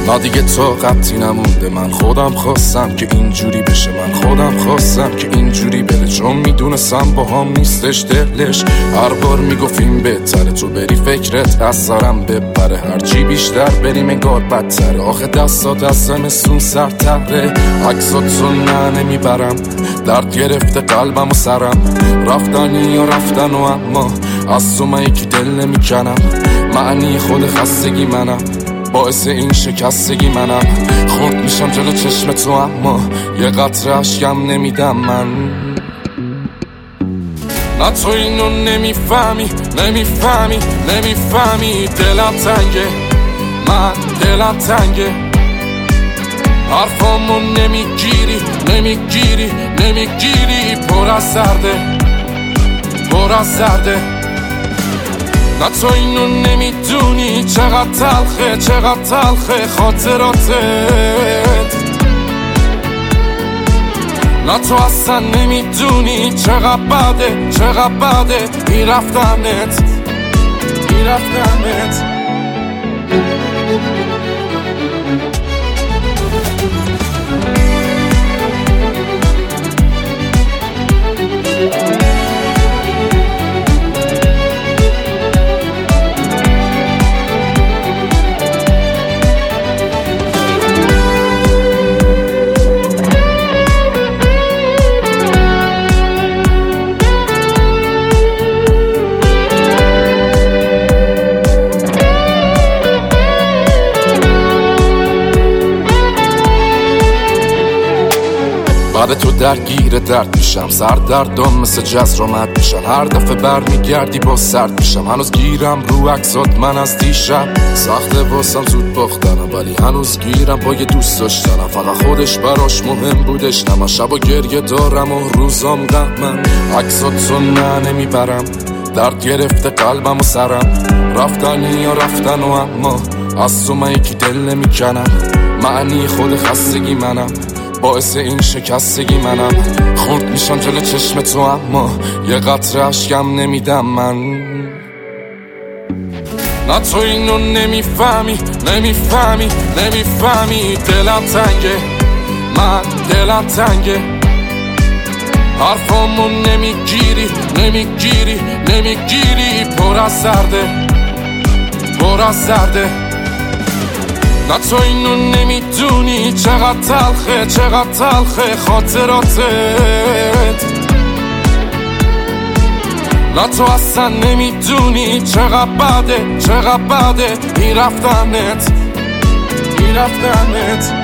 نه دیگه طاقتی نمونده، من خودم خواستم که اینجوری بشه، من خودم خواستم که اینجوری بره، چون میدونستم با هم نیستش دلش. هر بار میگفتیم بهتره تو بری فکرت از سرم ببره، هرچی بیشتر بریم انگار بدتره، آخه دستات از زمستون سرتره. عکساتو نه نمیبرم، درد گرفته قلبم و سرم، رفتنی یا رفتن و اما از تو من یکی دل نمیکنم. معنی خود خستگی منم، باعث این شکستگی منم، خورد میشم جلو چشم تو اما یه قطره اشکم نمیدم من. نه تو اینو نمیفهمی، نمیفهمی، نمیفهمی، دلم تنگه، من دلم تنگه، حرفامو نمیگیری، نمیگیری، نمیگیری، پر از سرده، پر از سرده. نه تو اینو نمیدونی چقدر تلخه، چقدر تلخه خاطراتت. نه تو اصلا نمیدونی چقدر بده، چقدر بده این رفتنت، این رفتنت. بعد تو درگیر درد میشم، سردردم مثل جز رامد میشن، هر دفعه برمیگردی با سرد میشم، هنوز گیرم رو عکسات من از دیشب، سخته واسم زود باختنم ولی هنوز گیرم با یه دوست داشتنم، فقط خودش براش مهم بودش، نه من شب و گریه دارم و روزام غمم. عکساتو نه نمیبرم، درد گرفته قلبم و سرم، رفتنی یا رفتن و اما از تو من یکی دل نمیکنم. معنی خود خستگی منم، باعث این شکستگی منم، خورد میشم جلو چشم تو اما یه قطره اشکم نمیدم من. نه تو اینو نمیفهمی، نمیفهمی، نمیفهمی، دلم تنگه، من دلم تنگه، حرفامو نمیگیری، نمیگیری، نمیگیری، پر از سرده، پر از سرده. نه تو اینو نمیدونی چقدر تلخه، چقدر تلخه خاطراتت. نه تو اصلا نمیدونی چقدر بده، چقدر بده این رفتنت، این رفتنت.